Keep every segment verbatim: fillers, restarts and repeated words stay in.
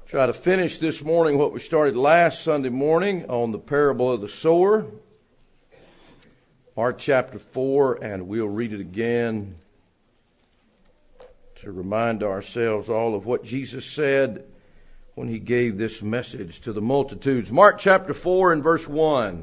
Try to finish this morning what we started last Sunday morning on the parable of the sower. Mark chapter four, and we'll read it again to remind ourselves all of what Jesus said when he gave this message to the multitudes. Mark chapter four and verse one.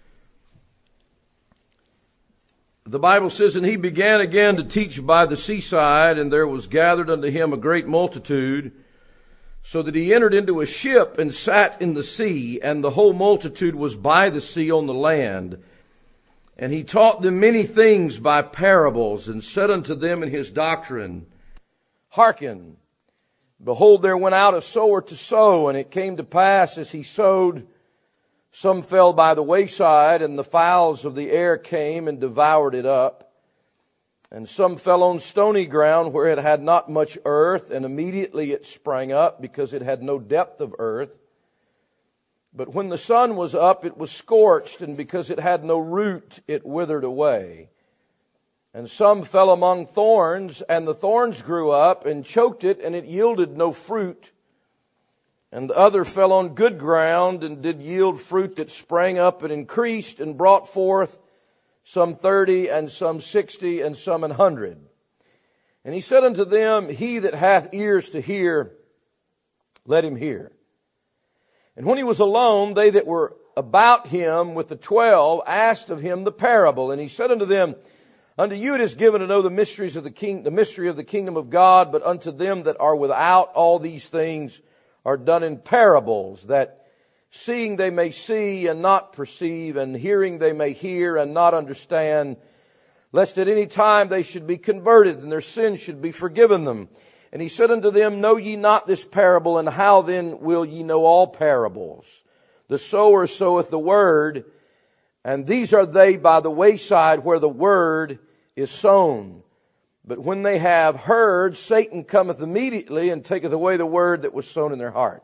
The Bible says, "And he began again to teach by the seaside, and there was gathered unto him a great multitude, so that he entered into a ship and sat in the sea, and the whole multitude was by the sea on the land. And he taught them many things by parables, and said unto them in his doctrine, Hearken, behold, there went out a sower to sow, and it came to pass as he sowed, some fell by the wayside, and the fowls of the air came and devoured it up. And some fell on stony ground where it had not much earth, and immediately it sprang up, because it had no depth of earth. But when the sun was up, it was scorched, and because it had no root, it withered away. And some fell among thorns, and the thorns grew up and choked it, and it yielded no fruit. And the other fell on good ground, and did yield fruit that sprang up and increased, and brought forth some thirty, and some sixty, and some an hundred. And he said unto them, He that hath ears to hear, let him hear. And when he was alone, they that were about him with the twelve asked of him the parable. And he said unto them, Unto you it is given to know the mysteries of the king, the mystery of the kingdom of God, but unto them that are without, all these things are done in parables, that seeing they may see and not perceive, and hearing they may hear and not understand, lest at any time they should be converted, and their sins should be forgiven them. And he said unto them, Know ye not this parable, and how then will ye know all parables? The sower soweth the word, and these are they by the wayside where the word is sown. But when they have heard, Satan cometh immediately, and taketh away the word that was sown in their hearts.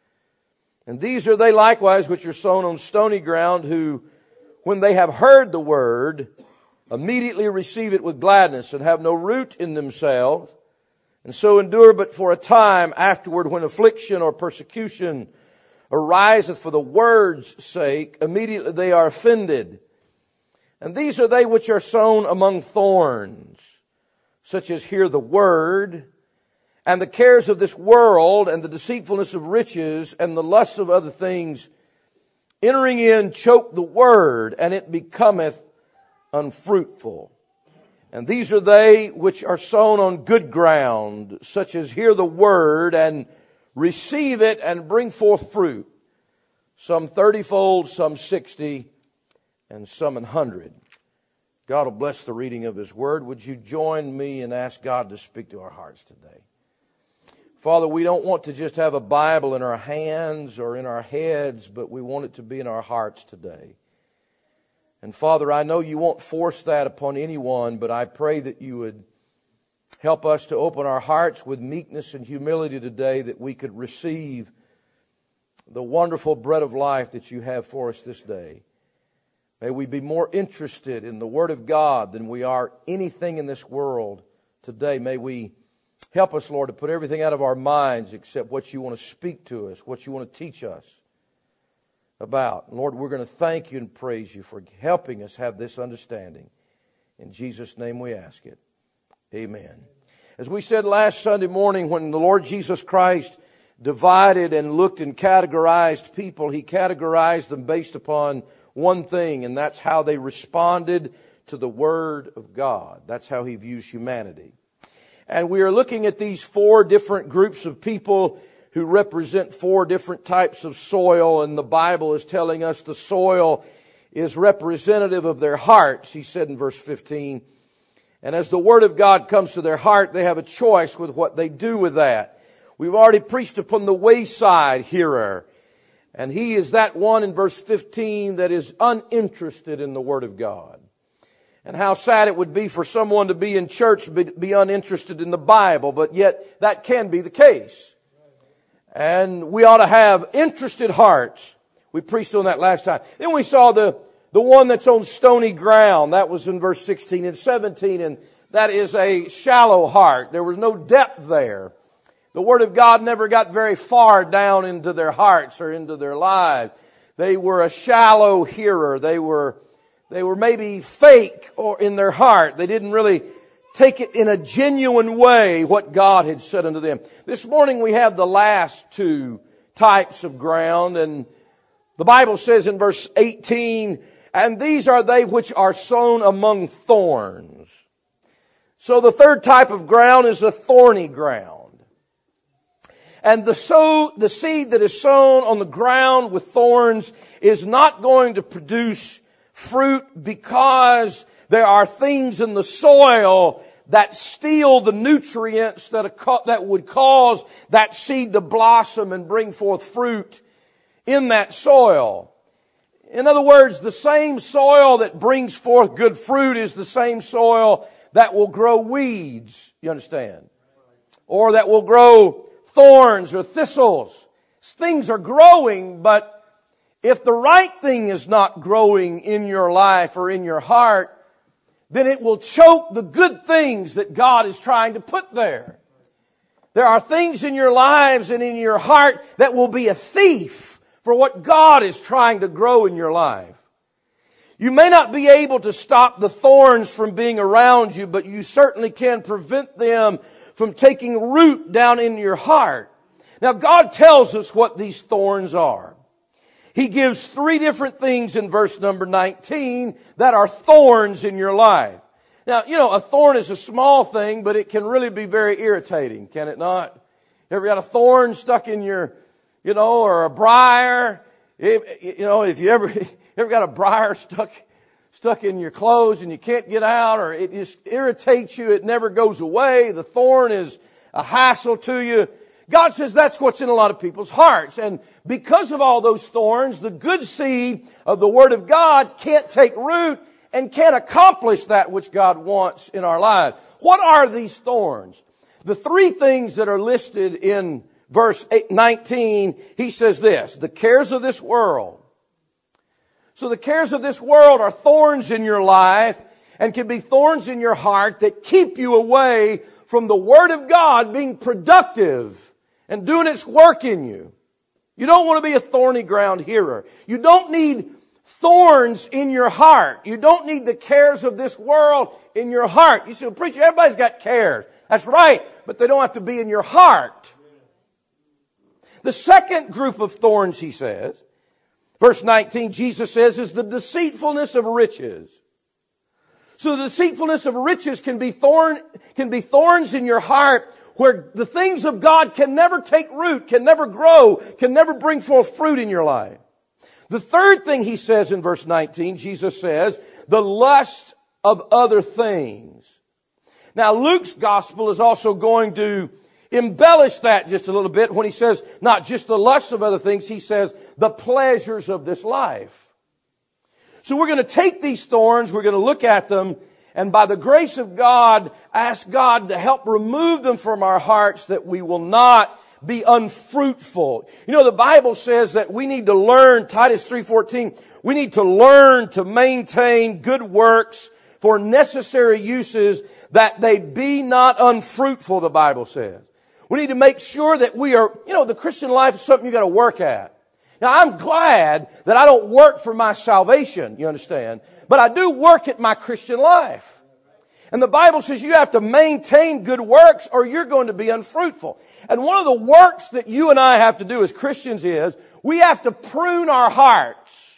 And these are they likewise which are sown on stony ground, who, when they have heard the word, immediately receive it with gladness, and have no root in themselves, and so endure but for a time. Afterward, when affliction or persecution ariseth for the word's sake, immediately they are offended. And these are they which are sown among thorns, such as hear the word, and the cares of this world, and the deceitfulness of riches, and the lusts of other things, entering in, choke the word, and it becometh unfruitful. And these are they which are sown on good ground, such as hear the word, and receive it, and bring forth fruit, some thirtyfold, some sixty, and some an hundred. God will bless the reading of His word. Would you join me and ask God to speak to our hearts today? Father, we don't want to just have a Bible in our hands or in our heads, but we want it to be in our hearts today. And Father, I know you won't force that upon anyone, but I pray that you would help us to open our hearts with meekness and humility today, that we could receive the wonderful bread of life that you have for us this day. May we be more interested in the Word of God than we are anything in this world today. May we help us, Lord, to put everything out of our minds except what you want to speak to us, what you want to teach us about. Lord, we're going to thank you and praise you for helping us have this understanding. In Jesus' name we ask it. Amen. As we said last Sunday morning, when the Lord Jesus Christ divided and looked and categorized people, He categorized them based upon one thing, and that's how they responded to the Word of God. That's how He views humanity. And we are looking at these four different groups of people who represent four different types of soil, and the Bible is telling us the soil is representative of their hearts, He said in verse fifteen. And as the Word of God comes to their heart, they have a choice with what they do with that. We've already preached upon the wayside hearer, and he is that one in verse fifteen that is uninterested in the Word of God. And how sad it would be for someone to be in church, be uninterested in the Bible, but yet that can be the case. And we ought to have interested hearts. We preached on that last time. Then we saw the, the one that's on stony ground. That was in verse sixteen and seventeen. And that is a shallow heart. There was no depth there. The Word of God never got very far down into their hearts or into their lives. They were a shallow hearer. They were, they were maybe fake or in their heart. They didn't really take it in a genuine way what God had said unto them. This morning we have the last two types of ground, and the Bible says in verse eighteen, and these are they which are sown among thorns. So the third type of ground is the thorny ground. And the sow, the seed that is sown on the ground with thorns is not going to produce fruit because there are things in the soil that steal the nutrients that, that would cause that seed to blossom and bring forth fruit in that soil. In other words, the same soil that brings forth good fruit is the same soil that will grow weeds, you understand? Or that will grow thorns or thistles. Things are growing, but if the right thing is not growing in your life or in your heart, then it will choke the good things that God is trying to put there. There are things in your lives and in your heart that will be a thief for what God is trying to grow in your life. You may not be able to stop the thorns from being around you, but you certainly can prevent them from taking root down in your heart. Now, God tells us what these thorns are. He gives three different things in verse number nineteen that are thorns in your life. Now, you know, a thorn is a small thing, but it can really be very irritating, can it not? Ever got a thorn stuck in your, you know, or a briar? If, you know, if you ever, ever got a briar stuck, stuck in your clothes and you can't get out, or it just irritates you, it never goes away, the thorn is a hassle to you. God says that's what's in a lot of people's hearts. And because of all those thorns, the good seed of the Word of God can't take root and can't accomplish that which God wants in our lives. What are these thorns? The three things that are listed in verse nineteen, he says this, the cares of this world. So the cares of this world are thorns in your life and can be thorns in your heart that keep you away from the Word of God being productive and doing its work in you. You don't want to be a thorny ground hearer. You don't need thorns in your heart. You don't need the cares of this world in your heart. You say, well, preacher, everybody's got cares. That's right, but they don't have to be in your heart. The second group of thorns, he says, verse nineteen, Jesus says, is the deceitfulness of riches. So the deceitfulness of riches can be thorn, can be thorns in your heart where the things of God can never take root, can never grow, can never bring forth fruit in your life. The third thing he says in verse nineteen, Jesus says, the lust of other things. Now Luke's gospel is also going to embellish that just a little bit when he says not just the lust of other things, he says the pleasures of this life. So we're going to take these thorns, we're going to look at them, and by the grace of God, ask God to help remove them from our hearts that we will not be unfruitful. You know, the Bible says that we need to learn, Titus three fourteen, we need to learn to maintain good works for necessary uses that they be not unfruitful, the Bible says. We need to make sure that we are, you know, the Christian life is something you got to work at. Now, I'm glad that I don't work for my salvation, you understand, but I do work at my Christian life. And the Bible says you have to maintain good works or you're going to be unfruitful. And one of the works that you and I have to do as Christians is we have to prune our hearts.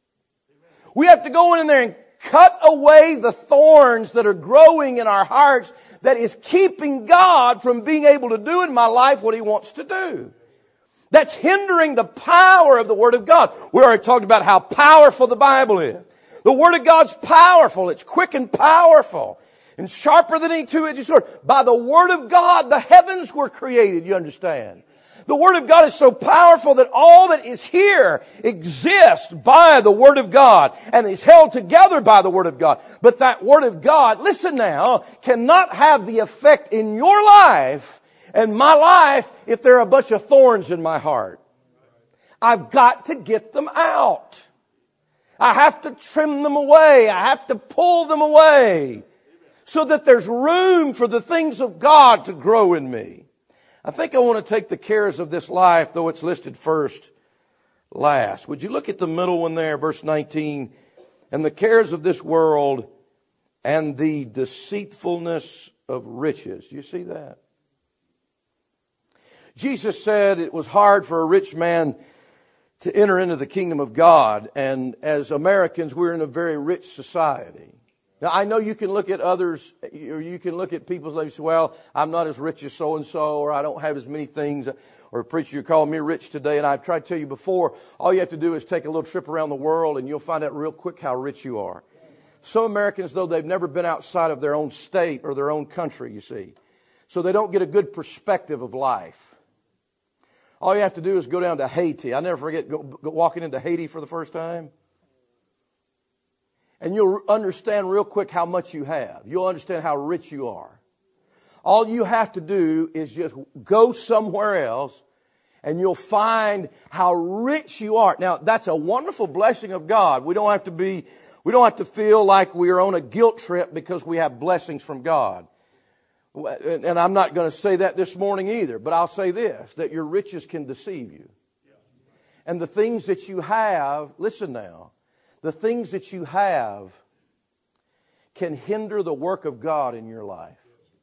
We have to go in there and cut away the thorns that are growing in our hearts that is keeping God from being able to do in my life what He wants to do. That's hindering the power of the Word of God. We already talked about how powerful the Bible is. The Word of God's powerful. It's quick and powerful and sharper than any two-edged sword. By the Word of God, the heavens were created, you understand. The Word of God is so powerful that all that is here exists by the Word of God and is held together by the Word of God. But that Word of God, listen now, cannot have the effect in your life and my life if there are a bunch of thorns in my heart. I've got to get them out. I have to trim them away. I have to pull them away so that there's room for the things of God to grow in me. I think I want to take the cares of this life, though it's listed first, last. Would you look at the middle one there, verse nineteen? And the cares of this world and the deceitfulness of riches. You see that? Jesus said it was hard for a rich man to enter into the kingdom of God. And as Americans, we're in a very rich society. Now, I know you can look at others, or you can look at people's lives and say, well, I'm not as rich as so-and-so, or I don't have as many things, or preacher, you're calling me rich today. And I've tried to tell you before, all you have to do is take a little trip around the world, and you'll find out real quick how rich you are. Some Americans, though, they've never been outside of their own state or their own country, you see. So they don't get a good perspective of life. All you have to do is go down to Haiti. I never forget go, go walking into Haiti for the first time. And you'll understand real quick how much you have. You'll understand how rich you are. All you have to do is just go somewhere else and you'll find how rich you are. Now, that's a wonderful blessing of God. We don't have to be, we don't have to feel like we are on a guilt trip because we have blessings from God. And I'm not going to say that this morning either, but I'll say this, that your riches can deceive you. And the things that you have, listen now, the things that you have can hinder the work of God in your life.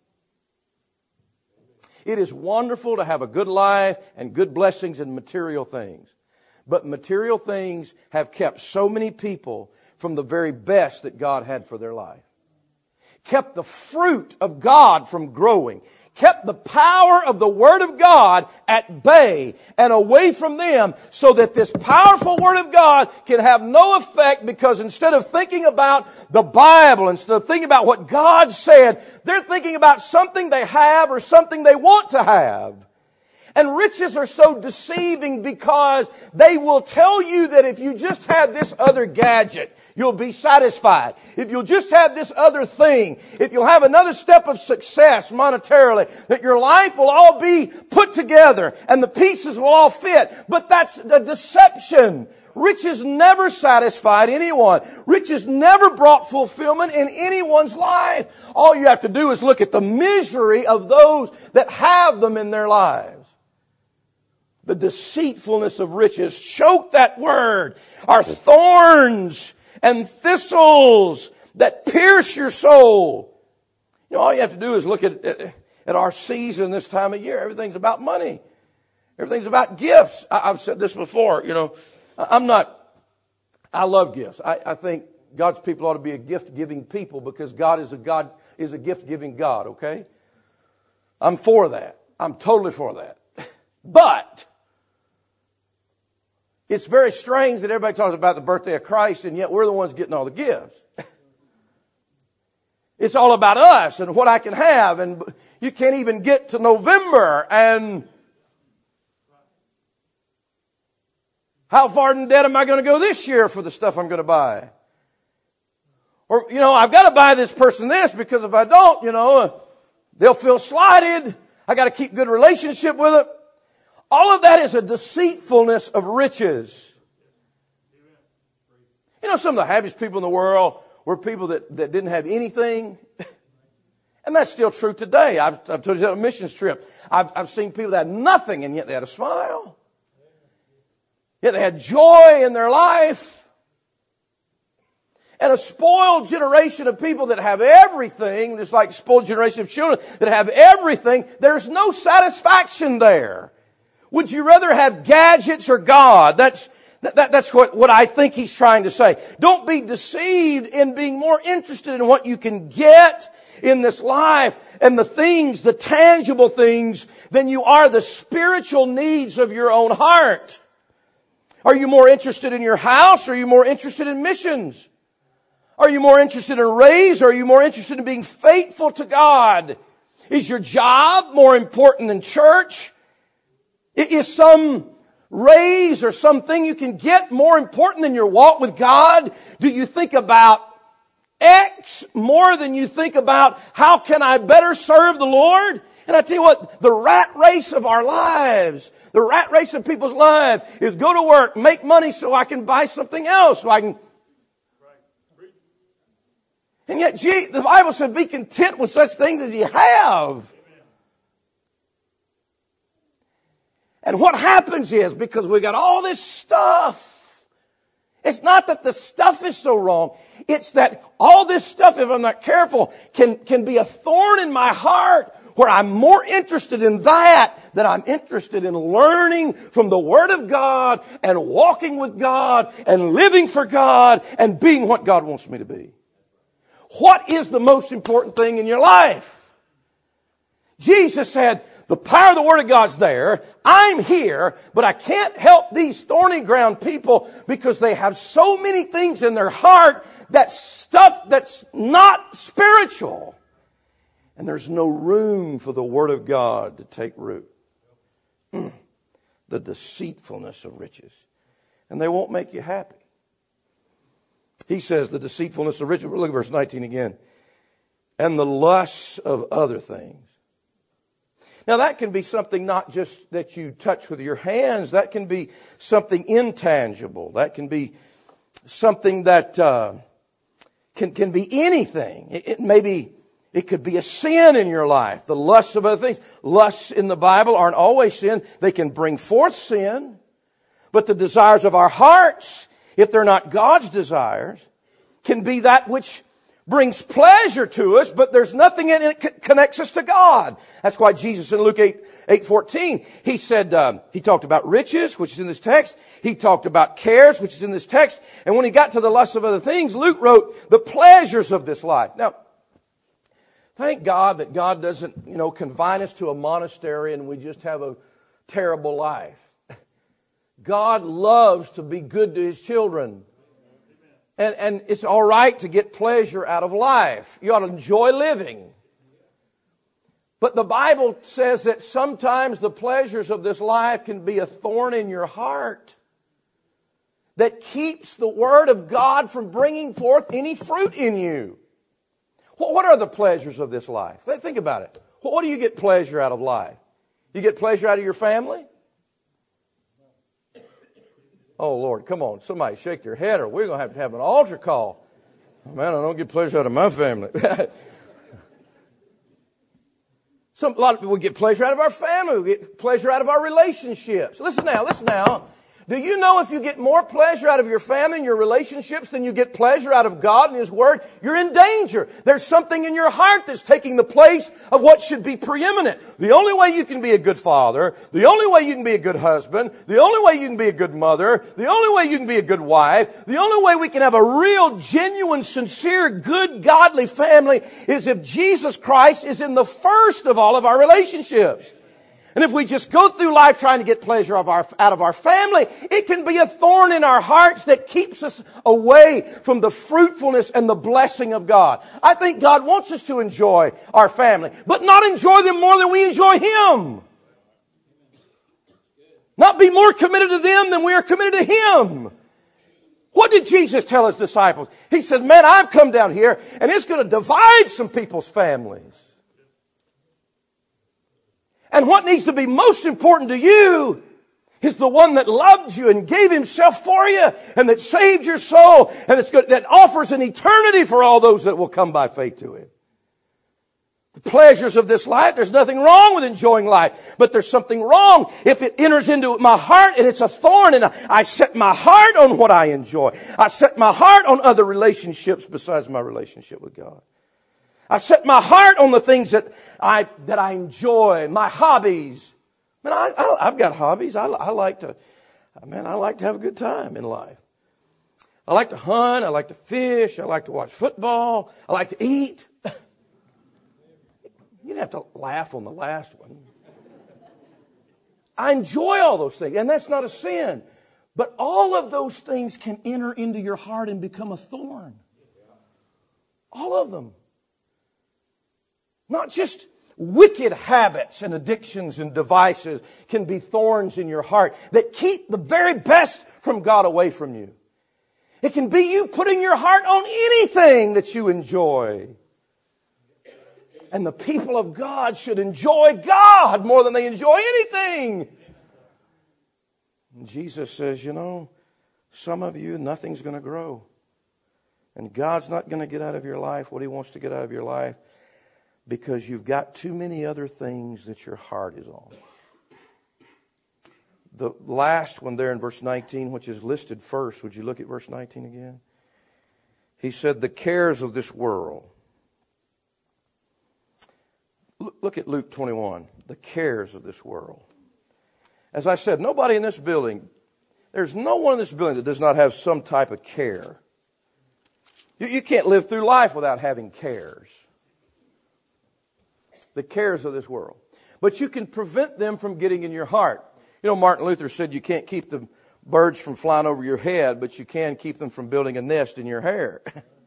It is wonderful to have a good life and good blessings and material things. But material things have kept so many people from the very best that God had for their life. Kept the fruit of God from growing. Kept the power of the Word of God at bay and away from them so that this powerful Word of God can have no effect, because instead of thinking about the Bible, instead of thinking about what God said, they're thinking about something they have or something they want to have. And riches are so deceiving because they will tell you that if you just had this other gadget, you'll be satisfied. If you'll just have this other thing, if you'll have another step of success monetarily, that your life will all be put together and the pieces will all fit. But that's a deception. Riches never satisfied anyone. Riches never brought fulfillment in anyone's life. All you have to do is look at the misery of those that have them in their lives. The deceitfulness of riches, choke that word, are thorns and thistles that pierce your soul. You know, all you have to do is look at, at, at our season this time of year. Everything's about money. Everything's about gifts. I, I've said this before, you know. I'm not, I love gifts. I, I think God's people ought to be a gift-giving people because God is a God, is a gift-giving God, okay? I'm for that. I'm totally for that. But it's very strange that everybody talks about the birthday of Christ and yet we're the ones getting all the gifts. It's all about us and what I can have, and you can't even get to November and how far in debt am I going to go this year for the stuff I'm going to buy? Or, you know, I've got to buy this person this because if I don't, you know, they'll feel slighted. I got to keep good relationship with it. All of that is a deceitfulness of riches. You know, some of the happiest people in the world were people that, that didn't have anything. And that's still true today. I've, I've told you that on a missions trip. I've, I've seen people that had nothing and yet they had a smile. Yet they had joy in their life. And a spoiled generation of people that have everything, just like a spoiled generation of children that have everything, there's no satisfaction there. Would you rather have gadgets or God? That's, that, that's what, what I think he's trying to say. Don't be deceived in being more interested in what you can get in this life and the things, the tangible things, than you are the spiritual needs of your own heart. Are you more interested in your house? Or are you more interested in missions? Are you more interested in raise? Or are you more interested in being faithful to God? Is your job more important than church? Is some raise or something you can get more important than your walk with God? Do you think about X more than you think about how can I better serve the Lord? And I tell you what, the rat race of our lives, the rat race of people's lives is go to work, make money so I can buy something else, so I can. And yet, gee, the Bible said be content with such things as you have. And what happens is, because we got all this stuff, it's not that the stuff is so wrong. It's that all this stuff, if I'm not careful, can, can be a thorn in my heart where I'm more interested in that than I'm interested in learning from the Word of God and walking with God and living for God and being what God wants me to be. What is the most important thing in your life? Jesus said, the power of the Word of God's there. I'm here, but I can't help these thorny ground people because they have so many things in their heart, that stuff that's not spiritual. And there's no room for the Word of God to take root. The deceitfulness of riches. And they won't make you happy. He says the deceitfulness of riches. Look at verse nineteen again. And the lusts of other things. Now that can be something not just that you touch with your hands. That can be something intangible. That can be something that uh, can, can be anything. It, it may be, it could be a sin in your life. The lusts of other things. Lusts in the Bible aren't always sin. They can bring forth sin. But the desires of our hearts, if they're not God's desires, can be that which brings pleasure to us, but there's nothing in it that connects us to God. That's why Jesus in Luke eight, eight fourteen, he said, um, he talked about riches, which is in this text. He talked about cares, which is in this text. And when he got to the lust of other things, Luke wrote the pleasures of this life. Now, thank God that God doesn't, you know, confine us to a monastery and we just have a terrible life. God loves to be good to His children. And, and it's all right to get pleasure out of life. You ought to enjoy living. But the Bible says that sometimes the pleasures of this life can be a thorn in your heart that keeps the Word of God from bringing forth any fruit in you. What are the pleasures of this life? Think about it. What do you get pleasure out of life? You get pleasure out of your family? Oh, Lord, come on. Somebody shake your head or we're going to have to have an altar call. Man, I don't get pleasure out of my family. Some, a lot of people get pleasure out of our family. We get pleasure out of our relationships. Listen now, listen now. Do you know if you get more pleasure out of your family and your relationships than you get pleasure out of God and His Word, you're in danger. There's something in your heart that's taking the place of what should be preeminent. The only way you can be a good father, the only way you can be a good husband, the only way you can be a good mother, the only way you can be a good wife, the only way we can have a real, genuine, sincere, good, godly family is if Jesus Christ is in the first of all of our relationships. And if we just go through life trying to get pleasure of our, out of our family, it can be a thorn in our hearts that keeps us away from the fruitfulness and the blessing of God. I think God wants us to enjoy our family, but not enjoy them more than we enjoy Him. Not be more committed to them than we are committed to Him. What did Jesus tell His disciples? He said, man, I've come down here and it's going to divide some people's families. And what needs to be most important to you is the one that loved you and gave Himself for you and that saved your soul and that's good, that offers an eternity for all those that will come by faith to Him. The pleasures of this life, there's nothing wrong with enjoying life, but there's something wrong if it enters into my heart and it's a thorn and I set my heart on what I enjoy. I set my heart on other relationships besides my relationship with God. I set my heart on the things that I that I enjoy, my hobbies. Man, I, I, I've got hobbies. I, I like to, man, I like to have a good time in life. I like to hunt. I like to fish. I like to watch football. I like to eat. You didn't have to laugh on the last one. I enjoy all those things, and that's not a sin. But all of those things can enter into your heart and become a thorn. All of them. Not just wicked habits and addictions and devices can be thorns in your heart that keep the very best from God away from you. It can be you putting your heart on anything that you enjoy. And the people of God should enjoy God more than they enjoy anything. And Jesus says, you know, some of you, nothing's going to grow. And God's not going to get out of your life what He wants to get out of your life, because you've got too many other things that your heart is on. the last one there in verse nineteen, which is listed first. Would you look at verse nineteen again? He said, the cares of this world. Look at Luke twenty-one, the cares of this world. As I said, nobody in this building, there's no one in this building that does not have some type of care. You, you can't live through life without having cares. The cares of this world. But you can prevent them from getting in your heart. You know, Martin Luther said you can't keep the birds from flying over your head, but you can keep them from building a nest in your hair.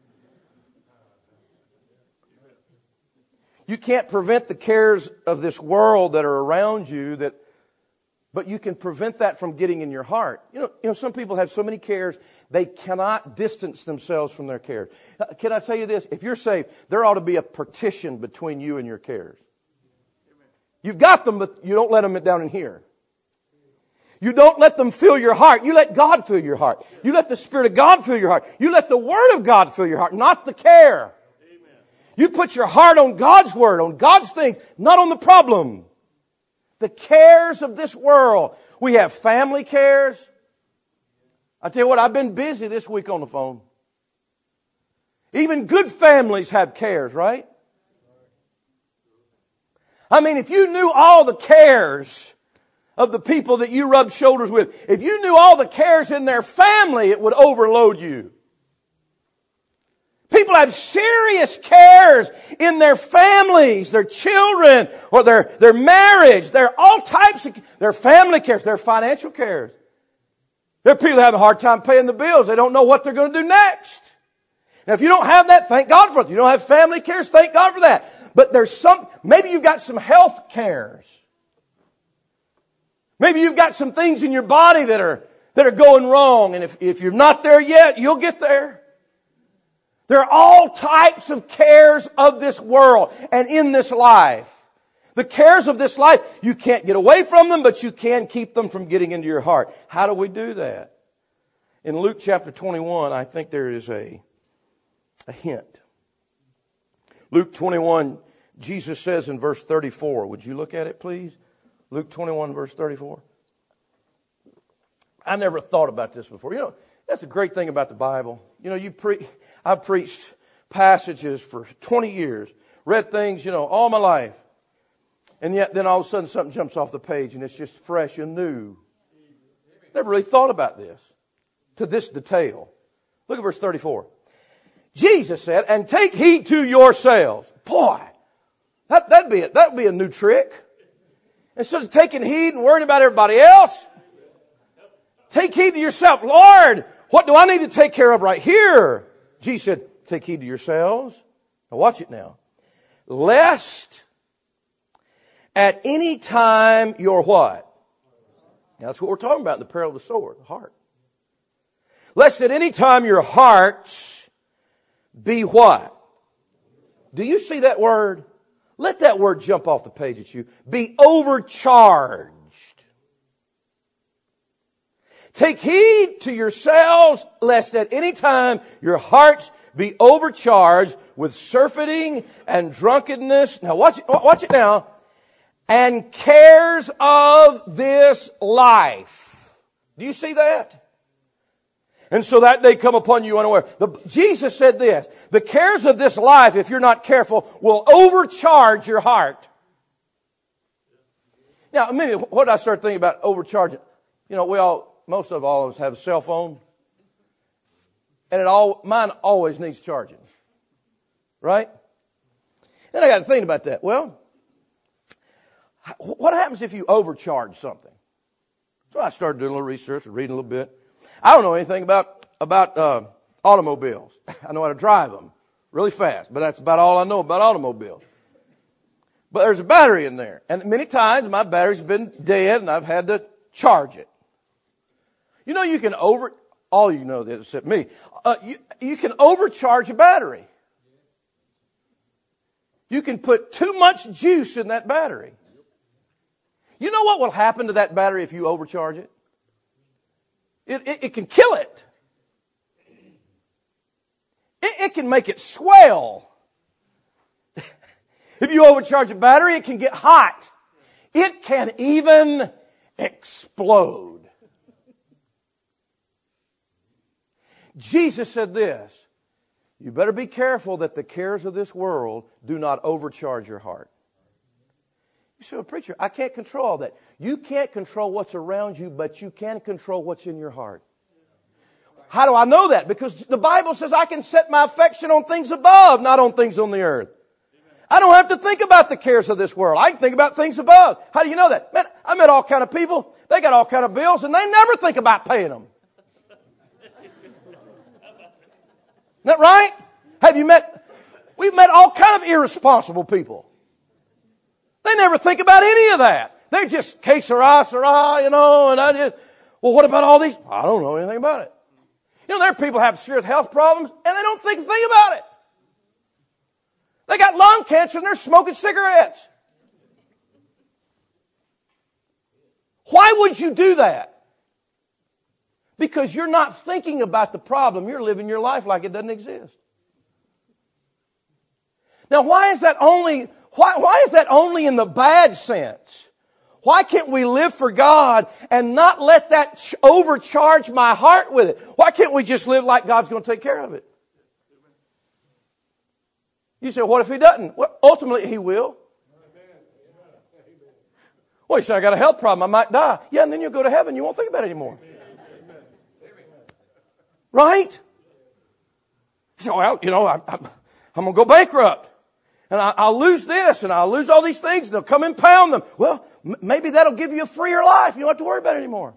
You can't prevent the cares of this world that are around you, that, but you can prevent that from getting in your heart. You know, you know, some people have so many cares, they cannot distance themselves from their cares. Can I tell you this? If you're saved, there ought to be a partition between you and your cares. You've got them, but you don't let them down in here. You don't let them fill your heart. You let God fill your heart. You let the Spirit of God fill your heart. You let the Word of God fill your heart, not the care. You put your heart on God's Word, on God's things, not on the problem. The cares of this world. We have family cares. I tell you what, I've been busy this week on the phone. Even good families have cares, right? I mean, if you knew all the cares of the people that you rub shoulders with, if you knew all the cares in their family, it would overload you. People have serious cares in their families, their children, or their, their marriage. There are all types of, their family cares, their financial cares. There are people that have a hard time paying the bills. They don't know what they're going to do next. Now, if you don't have that, thank God for it. If you don't have family cares, thank God for that. But there's some, maybe you've got some health cares. Maybe you've got some things in your body that are, that are going wrong. And if, if you're not there yet, you'll get there. There are all types of cares of this world and in this life. The cares of this life, you can't get away from them, but you can keep them from getting into your heart. How do we do that? In Luke chapter twenty-one, I think there is a, a hint. Luke twenty-one, Jesus says in verse thirty-four, would you look at it, please? Luke twenty-one, verse thirty-four. I never thought about this before. You know, that's the great thing about the Bible. You know, you pre- I've preached passages for twenty years, read things, you know, all my life. And yet then all of a sudden something jumps off the page and it's just fresh and new. Never really thought about this to this detail. Look at verse thirty-four. Jesus said, and take heed to yourselves. Boy, that, that'd be it. That'd be a new trick. Instead of taking heed and worrying about everybody else, take heed to yourself. Lord, what do I need to take care of right here? Jesus said, take heed to yourselves. Now watch it now. Lest at any time your what? Now that's what we're talking about in the parable of the sword, the heart. Lest at any time your hearts be what? Do you see that word? Let that word jump off the page at you. Be overcharged. Take heed to yourselves, lest at any time your hearts be overcharged with surfeiting and drunkenness. Now watch it, watch it now. And cares of this life. Do you see that? And so that day come upon you unaware. The, Jesus said this, the cares of this life, if you're not careful, will overcharge your heart. Now, a minute, what did I start thinking about overcharging? You know, we all, most of all of us have a cell phone. And it all, mine always needs charging. Right? Then I got to think about that. Well, what happens if you overcharge something? So I started doing a little research and reading a little bit. I don't know anything about, about uh, automobiles. I know how to drive them really fast, but that's about all I know about automobiles. But there's a battery in there. And many times my battery's been dead and I've had to charge it. You know you can over, all you know that except me, uh, you, you can overcharge a battery. You can put too much juice in that battery. You know what will happen to that battery if you overcharge it? It, it, it can kill it. it. It can make it swell. If you overcharge a battery, it can get hot. It can even explode. Jesus said this, you better be careful that the cares of this world do not overcharge your heart. You say, well, preacher, I can't control all that. You can't control what's around you, but you can control what's in your heart. How do I know that? Because the Bible says I can set my affection on things above, not on things on the earth. I don't have to think about the cares of this world. I can think about things above. How do you know that? Man, I met all kind of people. They got all kind of bills and they never think about paying them. Isn't that right? Have you met, we've met all kind of irresponsible people. They never think about any of that. They're just que sera, sera, you know, and I just, well, what about all these? I don't know anything about it. You know, there are people who have serious health problems and they don't think a thing about it. They got lung cancer and they're smoking cigarettes. Why would you do that? Because you're not thinking about the problem. You're living your life like it doesn't exist. Now, why is that only, why, why is that only in the bad sense? Why can't we live for God and not let that ch- overcharge my heart with it? Why can't we just live like God's going to take care of it? You say, what if He doesn't? Well, ultimately, He will. Well, you say, I got a health problem. I might die. Yeah, and then you'll go to heaven. You won't think about it anymore. Right? You say, well, you know, I, I, I'm going to go bankrupt. And I, I'll lose this and I'll lose all these things and they'll come and pound them. Well, m- maybe that'll give you a freer life. You don't have to worry about it anymore.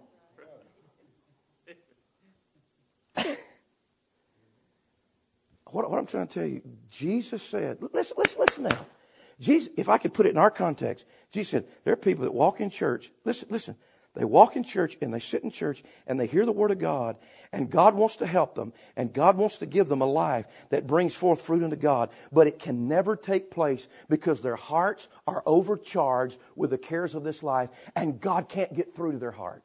what, what I'm trying to tell you, Jesus said, listen, listen, listen now. Jesus, if I could put it in our context, Jesus said, there are people that walk in church. Listen, listen. They walk in church and they sit in church and they hear the Word of God and God wants to help them and God wants to give them a life that brings forth fruit unto God. But it can never take place because their hearts are overcharged with the cares of this life and God can't get through to their heart.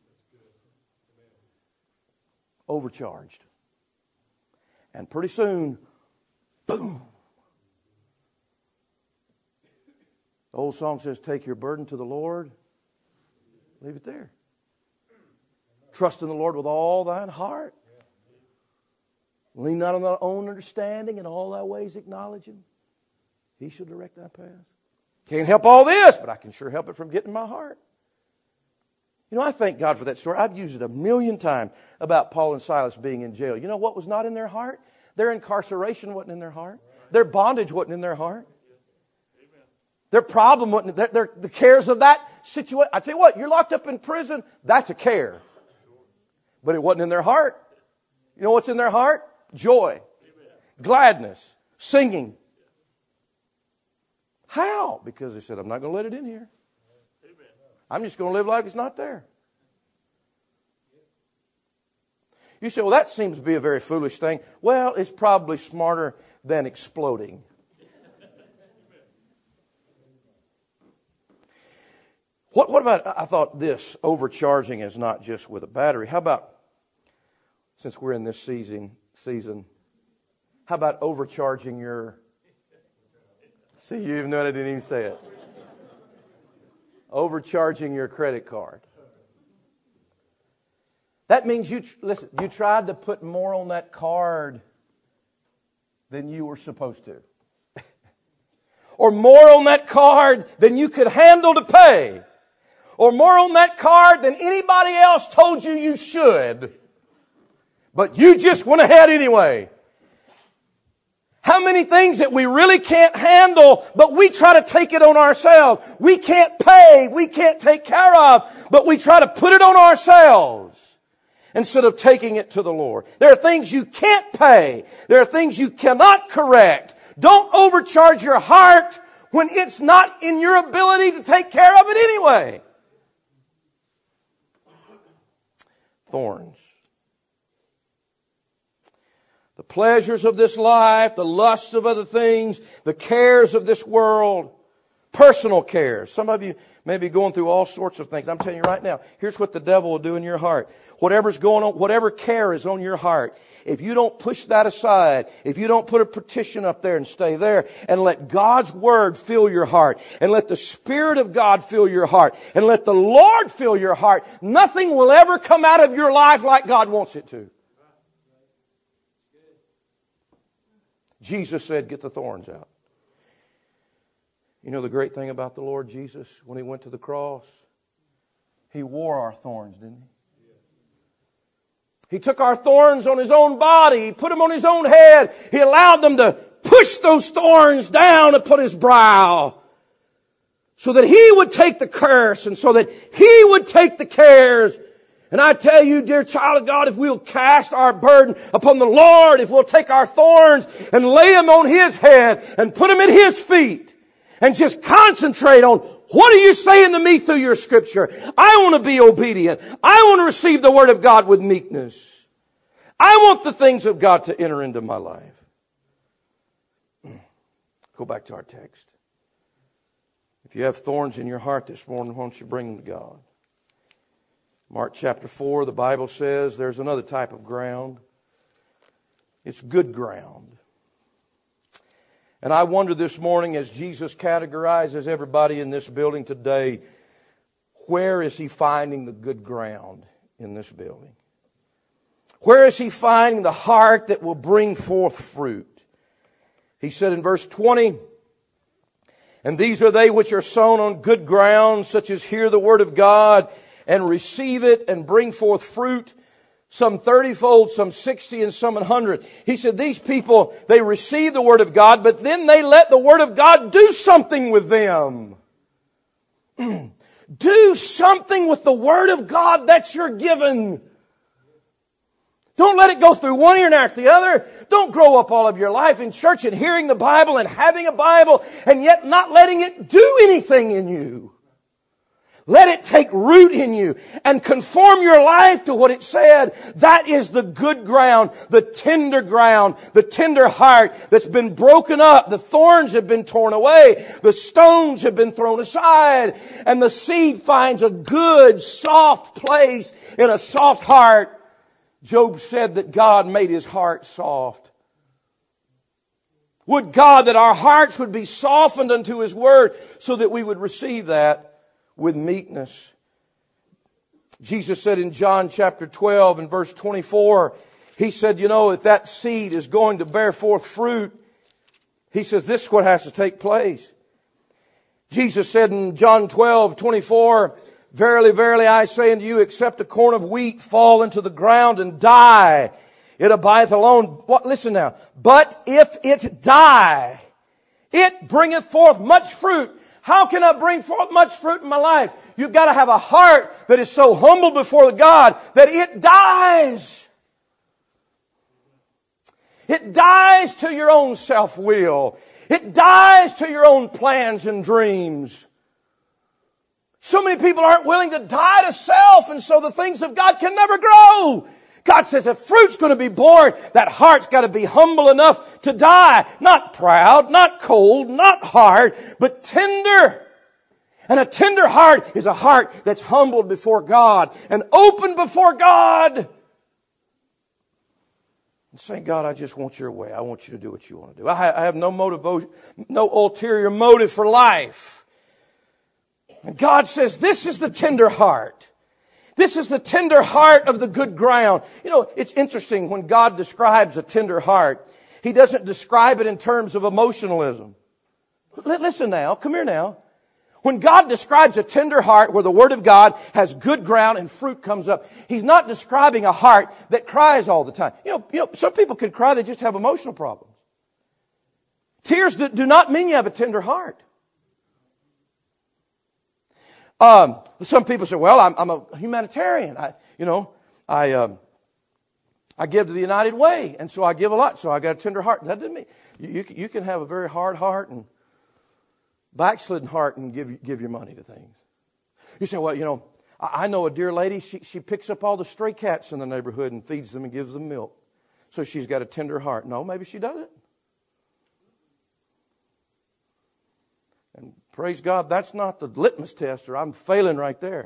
Overcharged. And pretty soon, boom. The old song says, take your burden to the Lord. Leave it there. Trust in the Lord with all thine heart. Lean not on thy own understanding, in all thy ways acknowledge Him. He shall direct thy paths. Can't help all this, but I can sure help it from getting in my heart. You know, I thank God for that story. I've used it a million times about Paul and Silas being in jail. You know what was not in their heart? Their incarceration wasn't in their heart. Their bondage wasn't in their heart. Their problem wasn't, their, their, the cares of that situation. I tell you what, you're locked up in prison, that's a care. But it wasn't in their heart. You know what's in their heart? Joy, gladness, singing. How? Because they said, I'm not going to let it in here. I'm just going to live like it's not there. You say, well, that seems to be a very foolish thing. Well, it's probably smarter than exploding. What, what about, I thought this, overcharging is not just with a battery. How about, since we're in this season, season, how about overcharging your, see, you even know I didn't even say it. Overcharging your credit card. That means you, listen, you tried to put more on that card than you were supposed to. Or more on that card than you could handle to pay. Or more on that card than anybody else told you you should. But you just went ahead anyway. How many things that we really can't handle, but we try to take it on ourselves. We can't pay, we can't take care of, but we try to put it on ourselves instead of taking it to the Lord. There are things you can't pay. There are things you cannot correct. Don't overcharge your heart when it's not in your ability to take care of it anyway. Thorns. The pleasures of this life, the lusts of other things, the cares of this world, Personal care. Some of you may be going through all sorts of things. I'm telling you right now, here's what the devil will do in your heart. Whatever's going on, whatever care is on your heart, if you don't push that aside, if you don't put a petition up there and stay there and let God's Word fill your heart and let the Spirit of God fill your heart and let the Lord fill your heart, nothing will ever come out of your life like God wants it to. Jesus said, get the thorns out. You know the great thing about the Lord Jesus, when He went to the cross, He wore our thorns, didn't He? He took our thorns on His own body. He put them on His own head. He allowed them to push those thorns down upon His brow so that He would take the curse and so that He would take the cares. And I tell you, dear child of God, if we'll cast our burden upon the Lord, if we'll take our thorns and lay them on His head and put them at His feet, and just concentrate on what are you saying to me through your Scripture. I want to be obedient. I want to receive the Word of God with meekness. I want the things of God to enter into my life. Go back to our text. If you have thorns in your heart this morning, why don't you bring them to God? Mark chapter four, the Bible says there's another type of ground. It's good ground. And I wonder this morning, as Jesus categorizes everybody in this building today, where is He finding the good ground in this building? Where is He finding the heart that will bring forth fruit? He said in verse twenty, and these are they which are sown on good ground, such as hear the word of God and receive it and bring forth fruit. Some thirty-fold, some sixty, and some a hundred. He said these people, they receive the Word of God, but then they let the Word of God do something with them. Do something with the Word of God that you're given. Don't let it go through one ear and out the other. Don't grow up all of your life in church and hearing the Bible and having a Bible and yet not letting it do anything in you. Let it take root in you and conform your life to what it said. That is the good ground, the tender ground, the tender heart that's been broken up. The thorns have been torn away. The stones have been thrown aside. And the seed finds a good, soft place in a soft heart. Job said that God made his heart soft. Would God that our hearts would be softened unto His Word so that we would receive that with meekness. Jesus said in John chapter twelve and verse twenty-four, He said, you know, if that seed is going to bear forth fruit, He says this is what has to take place. Jesus said in John twelve twenty-four, verily, verily, I say unto you, except a corn of wheat fall into the ground and die, it abideth alone. What? Listen now. But if it die, it bringeth forth much fruit. How can I bring forth much fruit in my life? You've got to have a heart that is so humble before God that it dies. It dies to your own self-will. It dies to your own plans and dreams. So many people aren't willing to die to self, and so the things of God can never grow. God says if fruit's going to be born, that heart's got to be humble enough to die. Not proud, not cold, not hard, but tender. And a tender heart is a heart that's humbled before God and open before God. And saying, God, I just want your way. I want you to do what you want to do. I have no motive, no ulterior motive for life. And God says, this is the tender heart. This is the tender heart of the good ground. You know, it's interesting when God describes a tender heart, He doesn't describe it in terms of emotionalism. Listen now, come here now. When God describes a tender heart where the Word of God has good ground and fruit comes up, He's not describing a heart that cries all the time. You know, you know, some people can cry, they just have emotional problems. Tears do, do not mean you have a tender heart. Um, some people say, well, I'm, I'm a humanitarian. I, you know, I, um, I give to the United Way, and so I give a lot, so I got a tender heart. That doesn't mean, you, you, you can have a very hard heart and backslidden heart and give, give your money to things. You say, well, you know, I, I know a dear lady, she, she picks up all the stray cats in the neighborhood and feeds them and gives them milk. So she's got a tender heart. No, maybe she doesn't. And Praise God, that's not the litmus test, or I'm failing right there.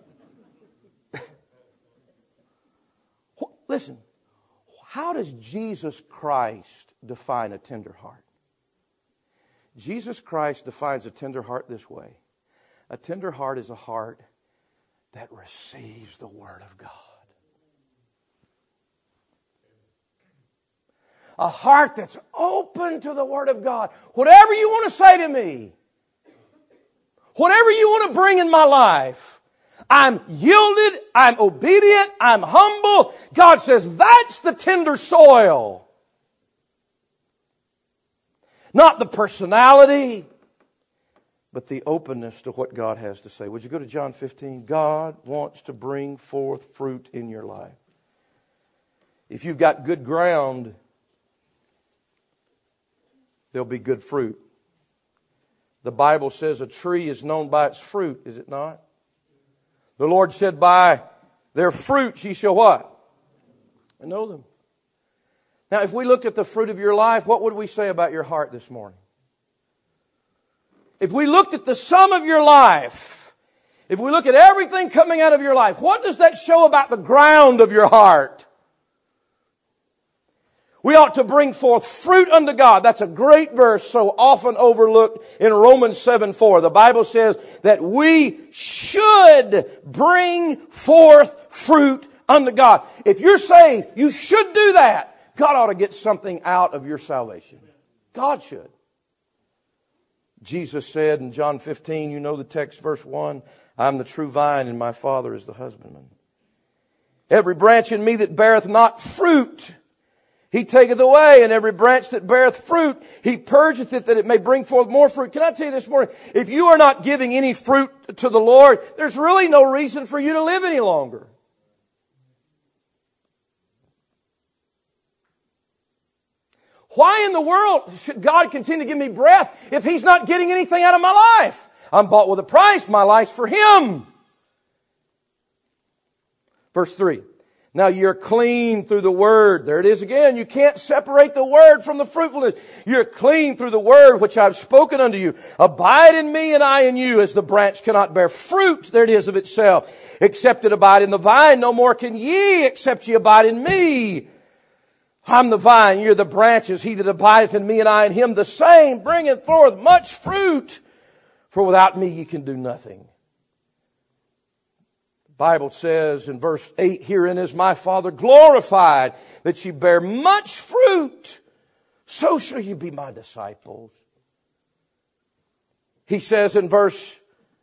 Listen, how does Jesus Christ define a tender heart? Jesus Christ defines a tender heart this way. A tender heart is a heart that receives the Word of God. A heart that's open to the Word of God. Whatever you want to say to me, whatever you want to bring in my life, I'm yielded, I'm obedient, I'm humble. God says that's the tender soil. Not the personality, but the openness to what God has to say. Would you go to John fifteen? God wants to bring forth fruit in your life. If you've got good ground, there'll be good fruit. The Bible says a tree is known by its fruit, is it not? The Lord said, by their fruits ye shall what? I know them. Now, if we looked at the fruit of your life, what would we say about your heart this morning? If we looked at the sum of your life, if we look at everything coming out of your life, what does that show about the ground of your heart? We ought to bring forth fruit unto God. That's a great verse so often overlooked in Romans seven four. The Bible says that we should bring forth fruit unto God. If you're saved, you should do that. God ought to get something out of your salvation. God should. Jesus said in John fifteen, you know the text, verse one, I'm the true vine and my Father is the husbandman. Every branch in me that beareth not fruit, He taketh away, and every branch that beareth fruit, He purgeth it that it may bring forth more fruit. Can I tell you this morning, if you are not giving any fruit to the Lord, there's really no reason for you to live any longer. Why in the world should God continue to give me breath if He's not getting anything out of my life? I'm bought with a price. My life's for Him. Verse three. Now you're clean through the Word. There it is again. You can't separate the Word from the fruitfulness. You're clean through the Word which I've spoken unto you. Abide in me and I in you, as the branch cannot bear fruit, there it is, of itself, except it abide in the vine. No more can ye, except ye abide in me. I'm the vine, you're the branches. He that abideth in me and I in him, the same bringeth forth much fruit. For without me ye can do nothing. The Bible says in verse eight, herein is my Father glorified, that ye bear much fruit. So shall you be my disciples. He says in verse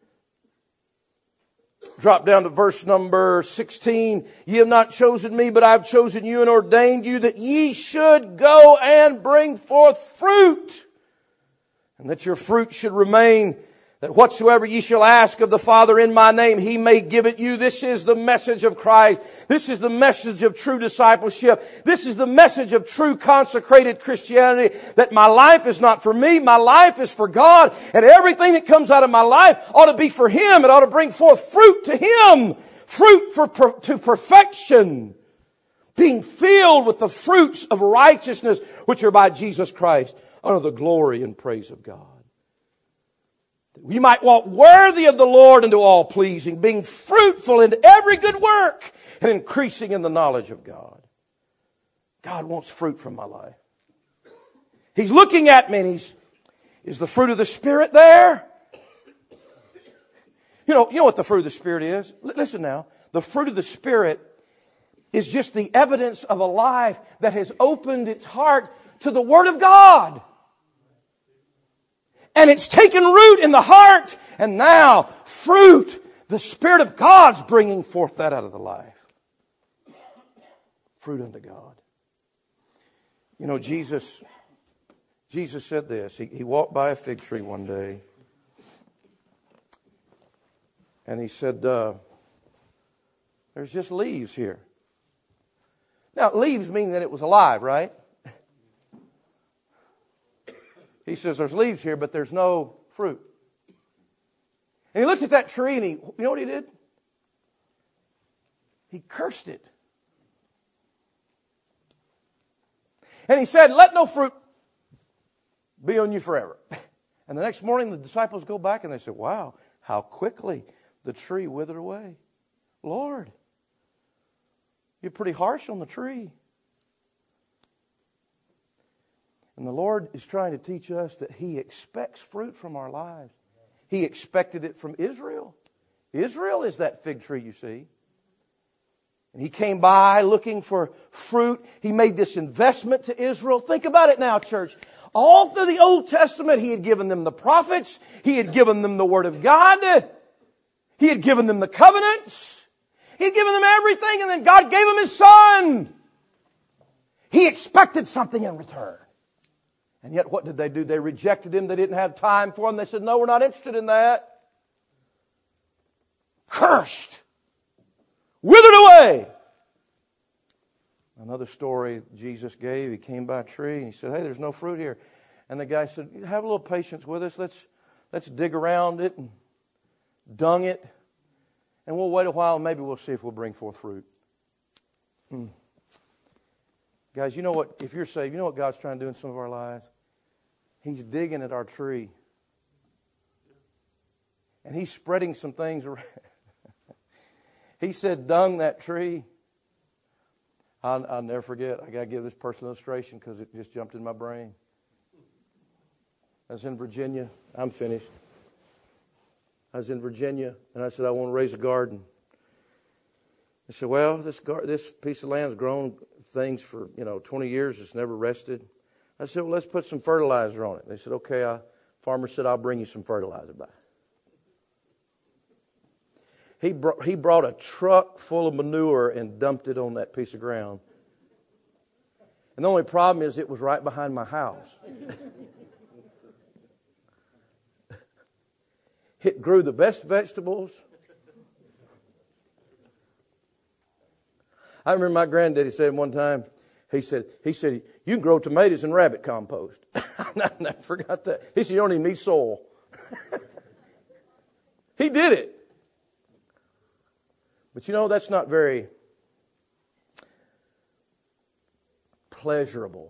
Drop down to verse number sixteen. Ye have not chosen me, but I have chosen you and ordained you that ye should go and bring forth fruit. And that your fruit should remain, that whatsoever ye shall ask of the Father in my name, He may give it you. This is the message of Christ. This is the message of true discipleship. This is the message of true consecrated Christianity, that my life is not for me, my life is for God, and everything that comes out of my life ought to be for Him. It ought to bring forth fruit to Him. Fruit for per, to perfection. Being filled with the fruits of righteousness, which are by Jesus Christ, unto the glory and praise of God. We might walk worthy of the Lord unto all pleasing, being fruitful in every good work and increasing in the knowledge of God. God wants fruit from my life. He's looking at me and He's, is the fruit of the Spirit there? You know, you know what the fruit of the Spirit is? L- listen now. The fruit of the Spirit is just the evidence of a life that has opened its heart to the Word of God. And it's taken root in the heart. And now, fruit, the Spirit of God's bringing forth that out of the life. Fruit unto God. You know, Jesus, Jesus said this. He, he walked by a fig tree one day. And He said, uh, there's just leaves here. Now, leaves mean that it was alive, right? He says, there's leaves here, but there's no fruit. And He looked at that tree and he, you know what He did? He cursed it. And He said, let no fruit be on you forever. And the next morning the disciples go back and they say, wow, how quickly the tree withered away. Lord, you're pretty harsh on the tree. And the Lord is trying to teach us that He expects fruit from our lives. He expected it from Israel. Israel is that fig tree you see. And He came by looking for fruit. He made this investment to Israel. Think about it now, church. All through the Old Testament, He had given them the prophets. He had given them the Word of God. He had given them the covenants. He had given them everything, and then God gave them His Son. He expected something in return. And yet what did they do? They rejected Him. They didn't have time for Him. They said, no, we're not interested in that. Cursed. Withered away. Another story Jesus gave. He came by a tree and He said, hey, there's no fruit here. And the guy said, have a little patience with us. Let's, let's dig around it and dung it. And we'll wait a while and maybe we'll see if we'll bring forth fruit. Hmm. Guys, you know what? If you're saved, you know what God's trying to do in some of our lives? He's digging at our tree. And He's spreading some things around. He said, dung that tree. I'll, I'll never forget. I got to give this personal illustration because it just jumped in my brain. I was in Virginia. I'm finished. I was in Virginia, and I said, I want to raise a garden. They said, well, this gar- this piece of land has grown things for, you know, twenty years. It's never rested. I said, well, let's put some fertilizer on it. They said, okay. I, farmer said, I'll bring you some fertilizer back. He brought, he brought a truck full of manure and dumped it on that piece of ground. And the only problem is it was right behind my house. It grew the best vegetables. I remember my granddaddy said one time, he said, he said, you can grow tomatoes in rabbit compost. I never forgot that. He said, you don't even need soil. He did it. But you know, that's not very pleasurable.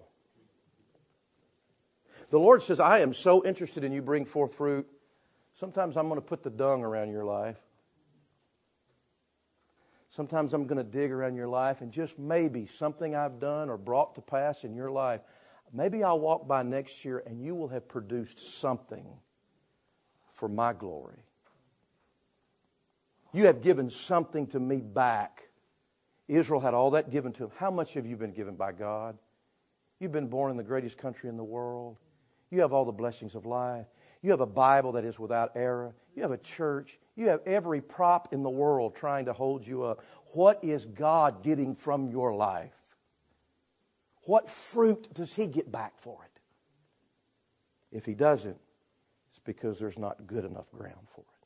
The Lord says, I am so interested in you bring forth fruit. Sometimes I'm going to put the dung around your life. Sometimes I'm going to dig around your life, and just maybe something I've done or brought to pass in your life, maybe I'll walk by next year and you will have produced something for my glory. You have given something to me back. Israel had all that given to them. How much have you been given by God? You've been born in the greatest country in the world. You have all the blessings of life. You have a Bible that is without error. You have a church. You have every prop in the world trying to hold you up. What is God getting from your life? What fruit does He get back for it? If He doesn't, it's because there's not good enough ground for it.